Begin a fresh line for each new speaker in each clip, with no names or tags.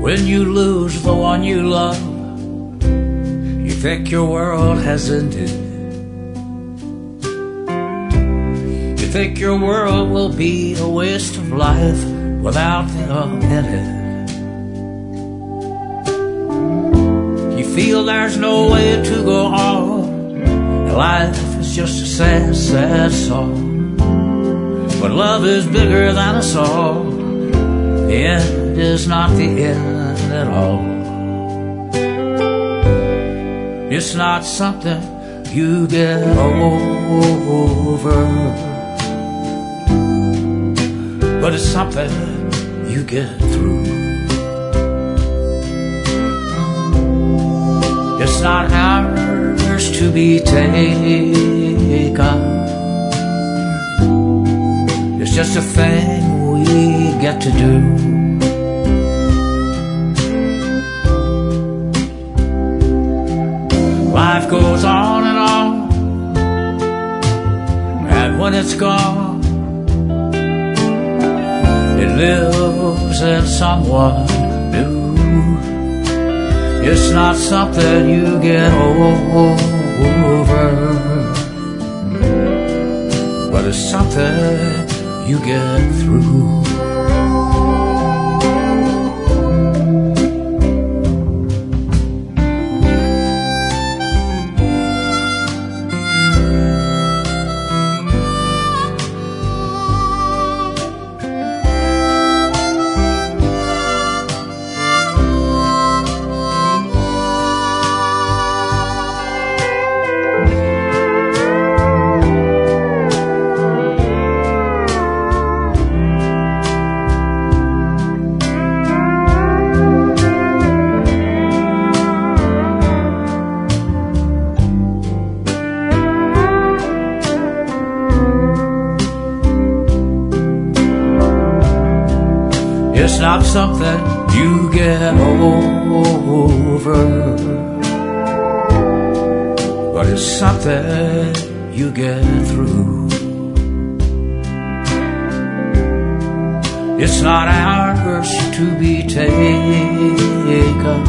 When you lose the one you love, you think your world has ended. You think your world will be a waste of life without them in it. You feel there's no way to go on. Life is just a sad, sad song. But love is bigger than a song. The end is not the end at all. It's not something you get over, but it's something you get through. It's not ours to be taken. It's just a thing we get to do. Life goes on, and when it's gone, it lives in someone new. It's not something you get over, but it's something you get through. It's not something you get over, but it's something you get through. It's not ours to be taken.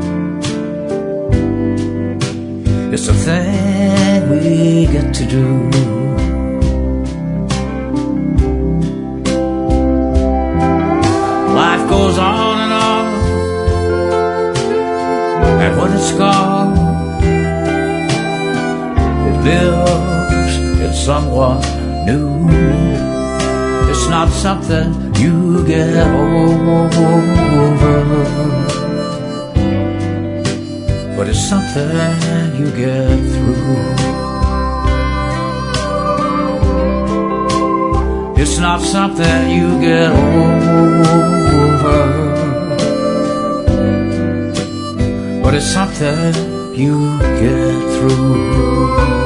It's a thing we get to do. Life goes on, and when it's gone, it lives in someone new. It's not something you get over, but it's something you get through. It's not something you get over, but it's something you get through.